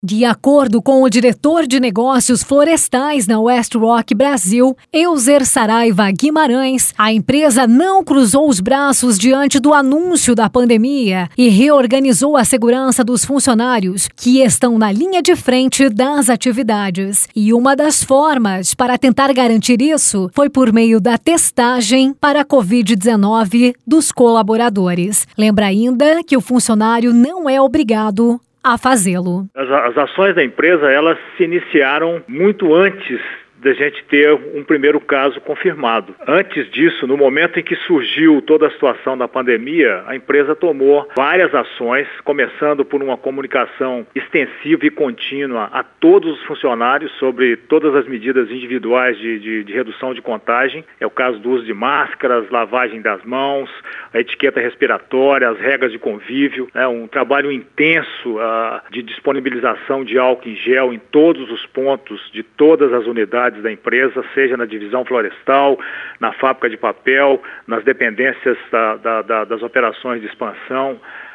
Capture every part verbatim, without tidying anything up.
De acordo com o diretor de negócios florestais na WestRock Brasil, Elzer Saraiva Guimarães, a empresa não cruzou os braços diante do anúncio da pandemia e reorganizou a segurança dos funcionários que estão na linha de frente das atividades. E uma das formas para tentar garantir isso foi por meio da testagem para a covid dezenove dos colaboradores. Lembra ainda que o funcionário não é obrigado a fazê-lo. As, as ações da empresa, elas se iniciaram muito antes da gente ter um primeiro caso confirmado. Antes disso, no momento em que surgiu toda a situação da pandemia, a empresa tomou várias ações, começando por uma comunicação extensiva e contínua a todos os funcionários sobre todas as medidas individuais de, de, de redução de contagem. É o caso do uso de máscaras, lavagem das mãos, a etiqueta respiratória, as regras de convívio, né, um trabalho intenso uh, de disponibilização de álcool em gel em todos os pontos de todas as unidades da empresa, seja na divisão florestal, na fábrica de papel, nas dependências da, da, da, das operações de expansão,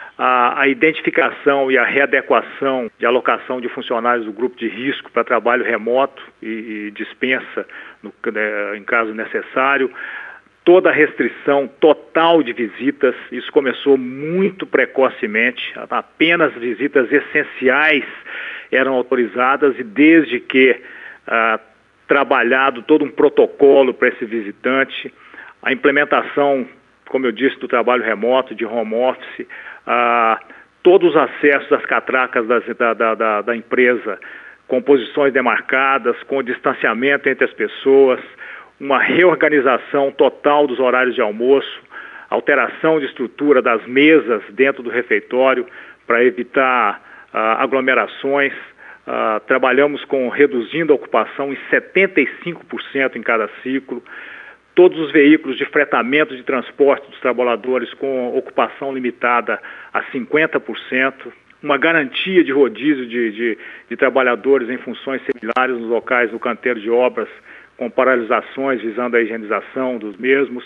a, a identificação e a readequação de alocação de funcionários do grupo de risco para trabalho remoto e, e dispensa no, né, em caso necessário, toda a restrição total de visitas. Isso começou muito precocemente, apenas visitas essenciais eram autorizadas e desde que ah, trabalhado todo um protocolo para esse visitante, a implementação, como eu disse, do trabalho remoto, de home office, ah, todos os acessos às catracas das, da, da, da, da empresa, com posições demarcadas, com distanciamento entre as pessoas, uma reorganização total dos horários de almoço, alteração de estrutura das mesas dentro do refeitório para evitar ah, aglomerações. Uh, trabalhamos com reduzindo a ocupação em setenta e cinco por cento em cada ciclo, todos os veículos de fretamento de transporte dos trabalhadores com ocupação limitada a cinquenta por cento, uma garantia de rodízio de, de, de trabalhadores em funções similares nos locais do canteiro de obras, com paralisações visando a higienização dos mesmos,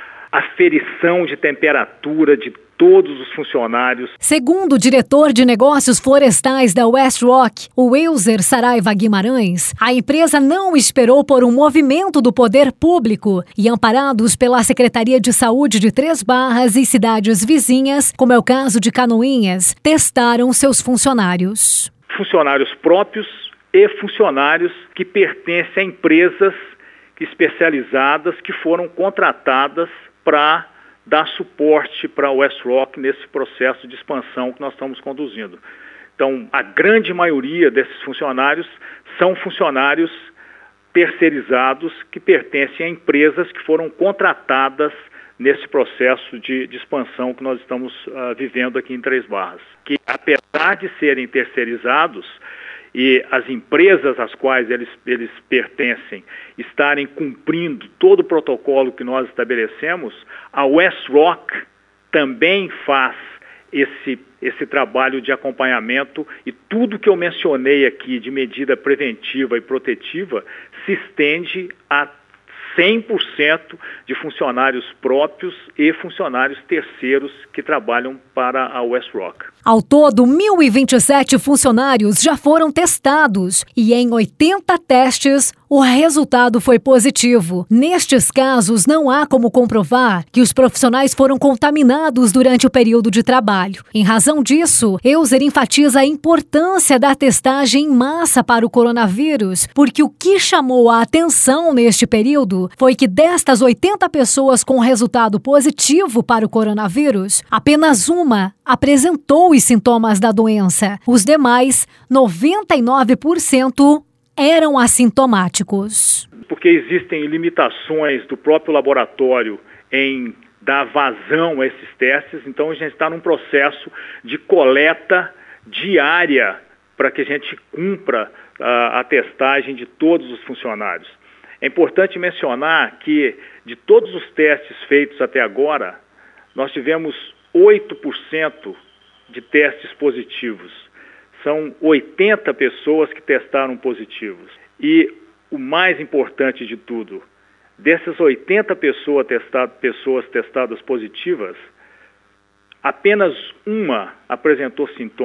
aferição de temperatura de todos os funcionários. Segundo o diretor de negócios florestais da WestRock, o Elzer Saraiva Guimarães, a empresa não esperou por um movimento do poder público e, amparados pela Secretaria de Saúde de Três Barras e cidades vizinhas, como é o caso de Canoinhas, testaram seus funcionários. Funcionários próprios e funcionários que pertencem a empresas especializadas que foram contratadas para dar suporte para a WestRock nesse processo de expansão que nós estamos conduzindo. Então, a grande maioria desses funcionários são funcionários terceirizados que pertencem a empresas que foram contratadas nesse processo de, de expansão que nós estamos uh, vivendo aqui em Três Barras. Que, apesar de serem terceirizados, e as empresas às quais eles, eles pertencem estarem cumprindo todo o protocolo que nós estabelecemos, a WestRock também faz esse, esse trabalho de acompanhamento e tudo que eu mencionei aqui de medida preventiva e protetiva se estende a cem por cento de funcionários próprios e funcionários terceiros que trabalham para a WestRock. Ao todo, mil e vinte e sete funcionários já foram testados e em oitenta testes o resultado foi positivo. Nestes casos, não há como comprovar que os profissionais foram contaminados durante o período de trabalho. Em razão disso, Elzer enfatiza a importância da testagem em massa para o coronavírus, porque o que chamou a atenção neste período foi que destas oitenta pessoas com resultado positivo para o coronavírus, apenas uma apresentou os sintomas da doença. Os demais, noventa e nove por cento, eram assintomáticos. Porque existem limitações do próprio laboratório em dar vazão a esses testes, então a gente está num processo de coleta diária para que a gente cumpra uh, a testagem de todos os funcionários. É importante mencionar que de todos os testes feitos até agora, nós tivemos oito por cento de testes positivos. São oitenta pessoas que testaram positivos. E o mais importante de tudo, dessas oitenta pessoas, testado, pessoas testadas positivas, apenas uma apresentou sintomas.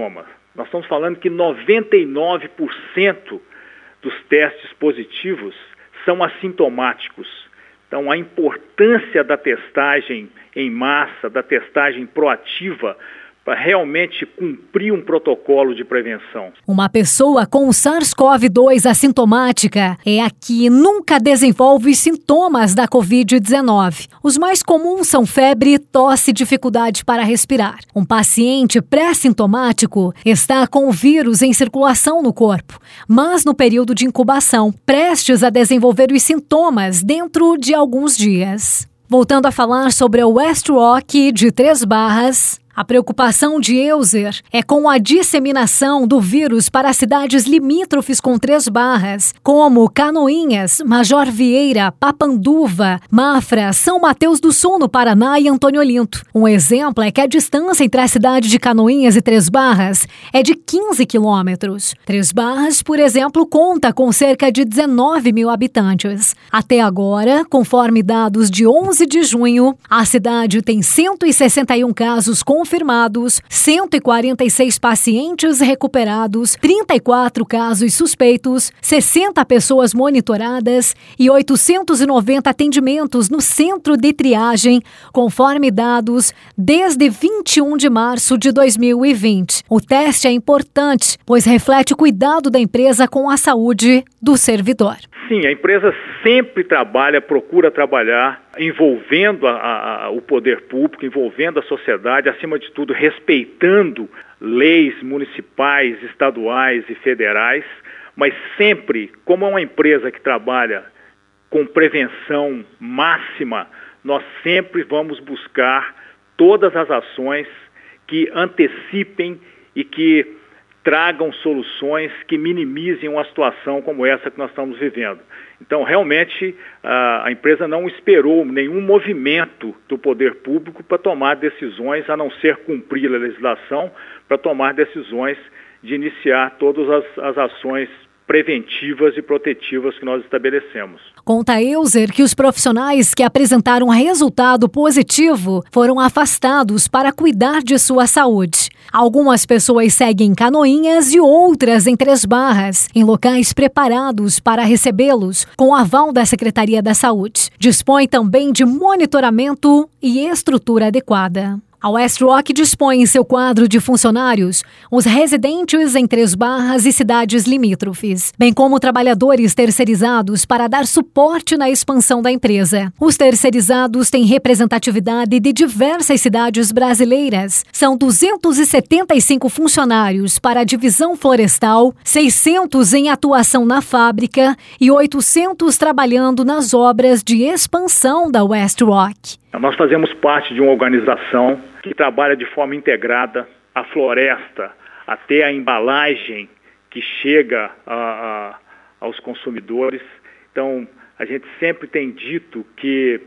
Nós estamos falando que noventa e nove por cento dos testes positivos são assintomáticos. Então, a importância da testagem em massa, da testagem proativa, para realmente cumprir um protocolo de prevenção. Uma pessoa com SARS-CoV dois assintomática é a que nunca desenvolve sintomas da covid dezenove. Os mais comuns são febre, tosse e dificuldade para respirar. Um paciente pré-sintomático está com o vírus em circulação no corpo, mas no período de incubação, prestes a desenvolver os sintomas dentro de alguns dias. Voltando a falar sobre o West Rock de Três Barras, a preocupação de Elzer é com a disseminação do vírus para cidades limítrofes com Três Barras, como Canoinhas, Major Vieira, Papanduva, Mafra, São Mateus do Sul, no Paraná, e Antônio Olinto. Um exemplo é que a distância entre a cidade de Canoinhas e Três Barras é de quinze quilômetros. Três Barras, por exemplo, conta com cerca de dezenove mil habitantes. Até agora, conforme dados de onze de junho, a cidade tem cento e sessenta e um casos confirmados, confirmados, cento e quarenta e seis pacientes recuperados, trinta e quatro casos suspeitos, sessenta pessoas monitoradas e oitocentos e noventa atendimentos no centro de triagem, conforme dados desde vinte e um de março de dois mil e vinte. O teste é importante, pois reflete o cuidado da empresa com a saúde do servidor. Sim, a empresa sempre trabalha, procura trabalhar envolvendo a, a, o poder público, envolvendo a sociedade, acima de tudo respeitando leis municipais, estaduais e federais, mas sempre, como é uma empresa que trabalha com prevenção máxima, nós sempre vamos buscar todas as ações que antecipem e que tragam soluções que minimizem uma situação como essa que nós estamos vivendo. Então, realmente, a, a empresa não esperou nenhum movimento do poder público para tomar decisões, a não ser cumprir a legislação, para tomar decisões de iniciar todas as, as ações preventivas e protetivas que nós estabelecemos. Conta Elzer que os profissionais que apresentaram resultado positivo foram afastados para cuidar de sua saúde. Algumas pessoas seguem em Canoinhas e outras em Três Barras, em locais preparados para recebê-los, com aval da Secretaria da Saúde. Dispõe também de monitoramento e estrutura adequada. A West Rock dispõe em seu quadro de funcionários os residentes em Três Barras e cidades limítrofes, bem como trabalhadores terceirizados para dar suporte na expansão da empresa. Os terceirizados têm representatividade de diversas cidades brasileiras. São duzentos e setenta e cinco funcionários para a divisão florestal, seiscentos em atuação na fábrica e oitocentos trabalhando nas obras de expansão da West Rock. Nós fazemos parte de uma organização que trabalha de forma integrada a floresta até a embalagem que chega a, a, aos consumidores. Então, a gente sempre tem dito que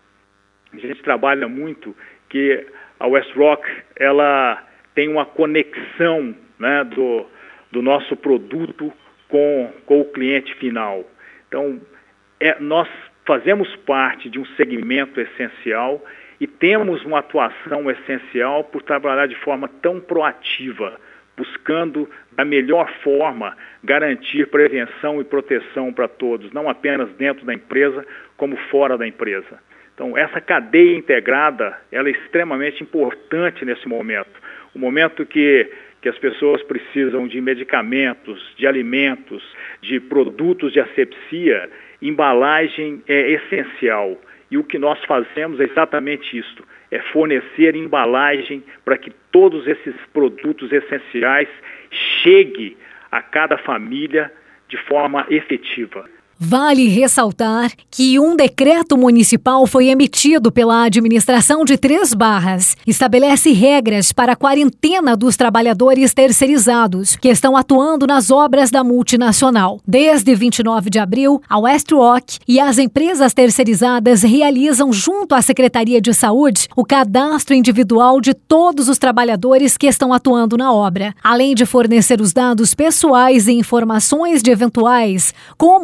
a gente trabalha muito, que a West Rock ela tem uma conexão, né, do, do nosso produto com, com o cliente final. Então, é, nós fazemos parte de um segmento essencial e temos uma atuação essencial por trabalhar de forma tão proativa, buscando da melhor forma garantir prevenção e proteção para todos, não apenas dentro da empresa, como fora da empresa. Então, essa cadeia integrada, ela é extremamente importante nesse momento. O momento que, que as pessoas precisam de medicamentos, de alimentos, de produtos de asepsia, embalagem é essencial. E o que nós fazemos é exatamente isso, é fornecer embalagem para que todos esses produtos essenciais cheguem a cada família de forma efetiva. Vale ressaltar que um decreto municipal foi emitido pela administração de Três Barras. Estabelece regras para a quarentena dos trabalhadores terceirizados que estão atuando nas obras da multinacional. Desde vinte e nove de abril, a West Rock e as empresas terceirizadas realizam junto à Secretaria de Saúde o cadastro individual de todos os trabalhadores que estão atuando na obra, além de fornecer os dados pessoais e informações de eventuais comorbidades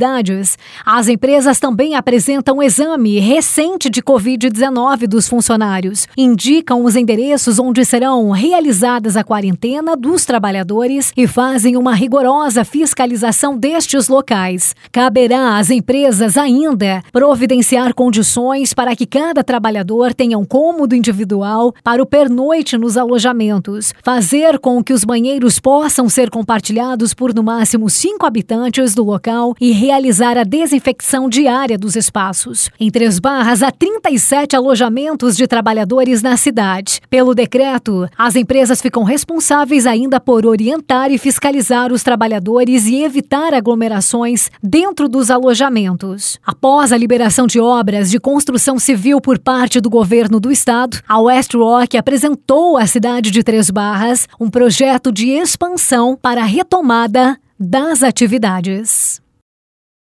atividades, as empresas também apresentam um exame recente de covid dezenove dos funcionários, indicam os endereços onde serão realizadas a quarentena dos trabalhadores e fazem uma rigorosa fiscalização destes locais. Caberá às empresas ainda providenciar condições para que cada trabalhador tenha um cômodo individual para o pernoite nos alojamentos, fazer com que os banheiros possam ser compartilhados por no máximo cinco habitantes do local e realizar a desinfecção diária dos espaços. Em Três Barras, há trinta e sete alojamentos de trabalhadores na cidade. Pelo decreto, as empresas ficam responsáveis ainda por orientar e fiscalizar os trabalhadores e evitar aglomerações dentro dos alojamentos. Após a liberação de obras de construção civil por parte do governo do estado, a WestRock apresentou à cidade de Três Barras um projeto de expansão para a retomada das atividades.